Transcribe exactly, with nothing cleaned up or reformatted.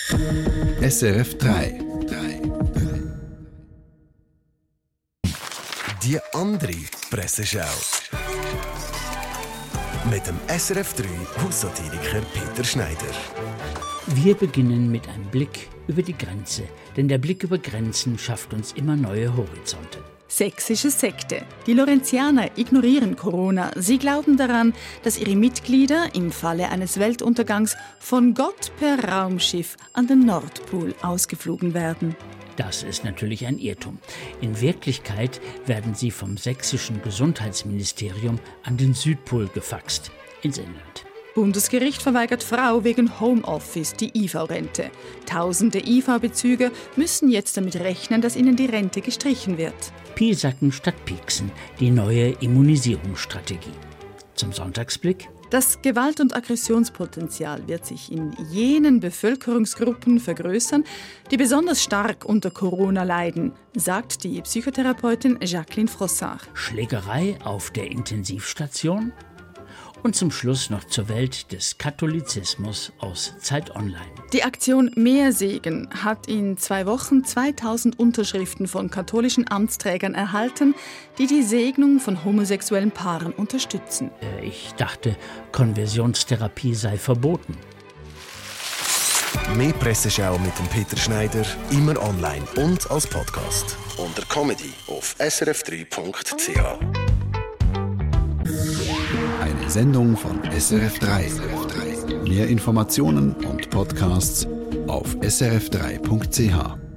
S R F drei. Die andere Presseschau. Mit dem S R F drei Haussatiriker Peter Schneider. Wir beginnen mit einem Blick über die Grenze, denn der Blick über Grenzen schafft uns immer neue Horizonte. Sächsische Sekte. Die Lawrenzianer ignorieren Corona. Sie glauben daran, dass ihre Mitglieder im Falle eines Weltuntergangs von Gott per Raumschiff an den Nordpol ausgeflogen werden. Das ist natürlich ein Irrtum. In Wirklichkeit werden sie vom sächsischen Gesundheitsministerium an den Südpol gefaxt, ins Inland. Bundesgericht verweigert Frau wegen Homeoffice die I V-Rente. Tausende I V-Bezüger müssen jetzt damit rechnen, dass ihnen die Rente gestrichen wird. Piesacken statt Pieksen, die neue Immunisierungsstrategie. Zum Sonntagsblick. Das Gewalt- und Aggressionspotenzial wird sich in jenen Bevölkerungsgruppen vergrößern, die besonders stark unter Corona leiden, sagt die Psychotherapeutin Jacqueline Frossard. Schlägerei auf der Intensivstation? Und zum Schluss noch zur Welt des Katholizismus aus Zeit Online. Die Aktion Mehr Segen hat in zwei Wochen zweitausend Unterschriften von katholischen Amtsträgern erhalten, die die Segnung von homosexuellen Paaren unterstützen. Äh, ich dachte, Konversionstherapie sei verboten. Mehr Presseschau mit dem Peter Schneider, immer online und als Podcast. Unter Comedy auf s r f drei punkt c h. Eine Sendung von S R F drei. Mehr Informationen und Podcasts auf s r f drei punkt c h.